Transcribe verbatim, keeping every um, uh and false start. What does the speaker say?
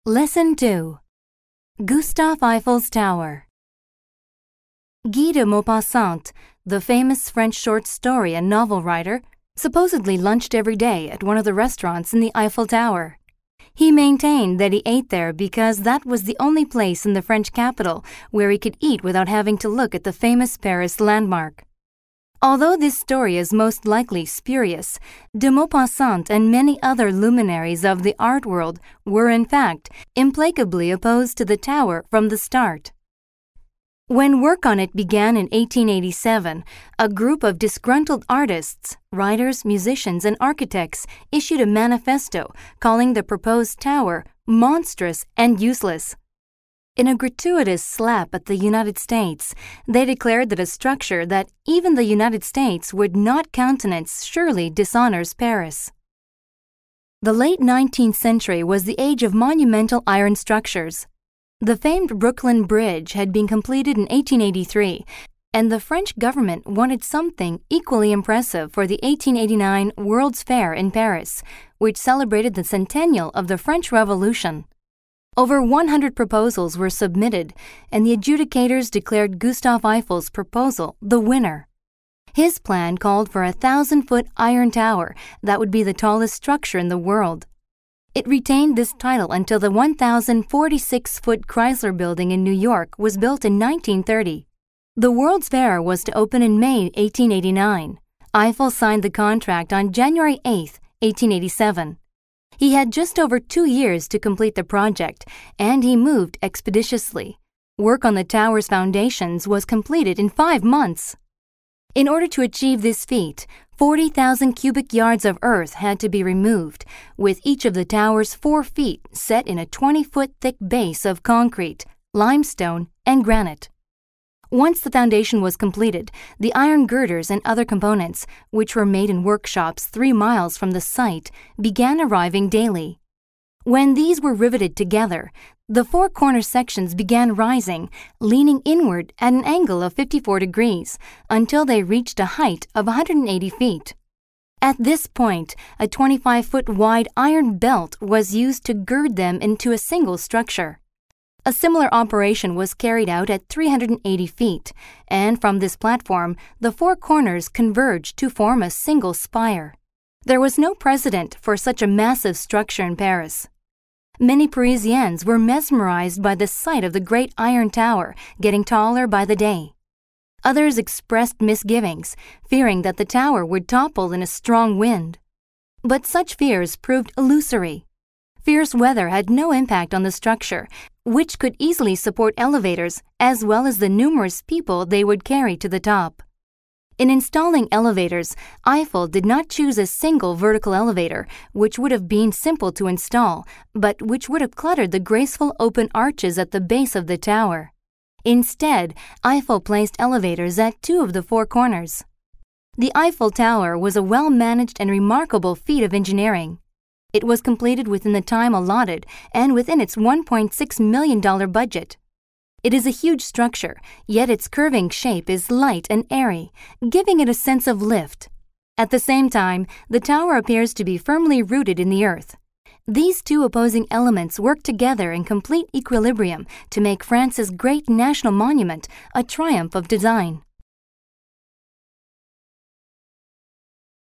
Lesson two. Gustave Eiffel's Tower. Guy de Maupassant, the famous French short story and novel writer, supposedly lunched every day at one of the restaurants in the Eiffel Tower. He maintained that he ate there because that was the only place in the French capital where he could eat without having to look at the famous Paris landmark. Although this story is most likely spurious, de Maupassant and many other luminaries of the art world were in fact implacably opposed to the tower from the start. When work on it began in eighteen eighty-seven, a group of disgruntled artists, writers, musicians, and architects issued a manifesto calling the proposed tower monstrous and useless. In a gratuitous slap at the United States, they declared that a structure that even the United States would not countenance surely dishonors Paris. The late nineteenth century was the age of monumental iron structures. The famed Brooklyn Bridge had been completed in eighteen eighty-three, and the French government wanted something equally impressive for the eighteen eighty-nine World's Fair in Paris, which celebrated the centennial of the French Revolution. Over one hundred proposals were submitted, and the adjudicators declared Gustave Eiffel's proposal the winner. His plan called for a thousand-foot iron tower that would be the tallest structure in the world. It retained this title until the one thousand forty-six foot Chrysler Building in New York was built in nineteen thirty. The World's Fair was to open in May eighteen eighty-nine. Eiffel signed the contract on January eighth, eighteen eighty-seven. He had just over two years to complete the project, and he moved expeditiously. Work on the tower's foundations was completed in five months. In order to achieve this feat, forty thousand cubic yards of earth had to be removed, with each of the tower's four feet set in a twenty-foot thick base of concrete, limestone, and granite. Once the foundation was completed, the iron girders and other components, which were made in workshops three miles from the site, began arriving daily. When these were riveted together, the four corner sections began rising, leaning inward at an angle of fifty-four degrees, until they reached a height of one hundred eighty feet. At this point, a twenty-five foot wide iron belt was used to gird them into a single structure. A similar operation was carried out at three hundred eighty feet, and from this platform, the four corners converged to form a single spire. There was no precedent for such a massive structure in Paris. Many Parisians were mesmerized by the sight of the great iron tower getting taller by the day. Others expressed misgivings, fearing that the tower would topple in a strong wind. But such fears proved illusory. Fierce weather had no impact on the structure, which could easily support elevators as well as the numerous people they would carry to the top. In installing elevators, Eiffel did not choose a single vertical elevator, which would have been simple to install, but which would have cluttered the graceful open arches at the base of the tower. Instead, Eiffel placed elevators at two of the four corners. The Eiffel Tower was a well-managed and remarkable feat of engineering. It was completed within the time allotted and within its one point six million dollars budget. It is a huge structure, yet its curving shape is light and airy, giving it a sense of lift. At the same time, the tower appears to be firmly rooted in the earth. These two opposing elements work together in complete equilibrium to make France's great national monument a triumph of design.